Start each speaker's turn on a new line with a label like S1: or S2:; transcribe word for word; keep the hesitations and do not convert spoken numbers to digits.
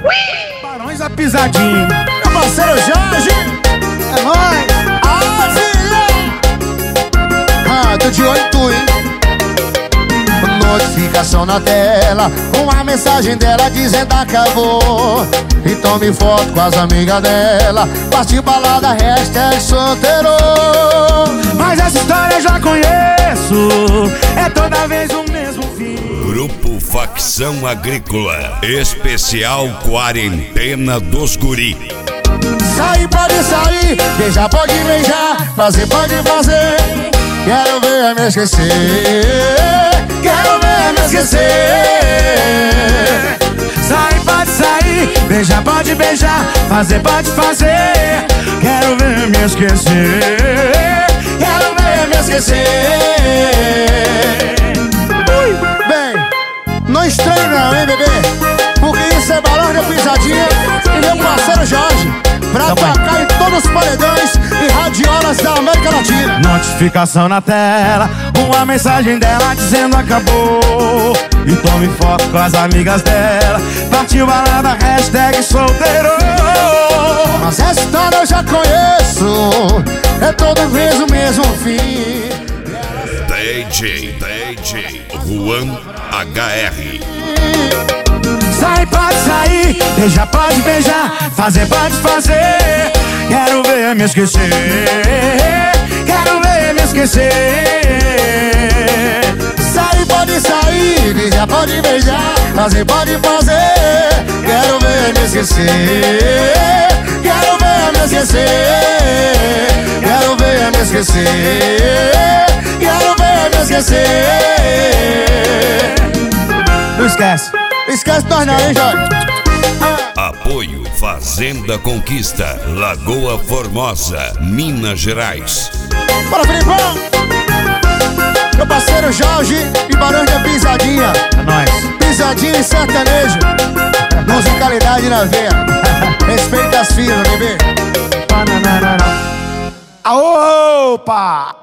S1: Barões da Pisadinha. Meu parceiro Jorge. É nóis. Ah, filha.
S2: Ah, tô de olho em tu, hein? Notificação na tela, uma mensagem dela dizendo acabou. E tome foto com as amigas dela, partiu balada, hashtag solteiro.
S1: Mas essa história eu já conheço, é toda vez o mesmo fim.
S3: Grupo Facção Agrícola, especial Quarentena dos Guri.
S2: Sair pode sair, beijar pode beijar, fazer pode fazer. Quero ver me esquecer, quero ver me esquecer.
S1: Sair pode sair, beijar pode beijar, fazer pode fazer. Quero ver me esquecer,
S2: quero ver me esquecer. Ui, bem, não estranho não, hein, bebê? Porque isso é Barões da Pisadinha e meu parceiro Jorge, pra tocar em todos os paredões e radiolas da América Latina.
S1: Notificação na tela, uma mensagem dela dizendo acabou. E tome foto com as amigas dela, partiu balada, hashtag solteiro.
S2: Mas essa história eu já conheço, é toda vez o mesmo fim.
S3: D J, D J Juan H R.
S1: Sair pode sair, beijar pode beijar, fazer pode fazer. Quero ver me esquecer, quero ver me esquecer.
S2: Sair pode sair, beijar pode beijar, fazer pode fazer. Quero ver me esquecer, quero ver me esquecer. Quero ver me esquecer, quero ver me esquecer.
S1: Não esquece.
S2: Esquece nós não, hein, Jorge?
S3: Apoio Fazenda Conquista, Lagoa Formosa, Minas Gerais.
S2: Bora, Filipão! Meu parceiro Jorge e Barões da Pisadinha.
S1: É nóis.
S2: Pisadinha e sertanejo. Musicalidade na veia. Respeita as filhas, bebê.
S1: Opa!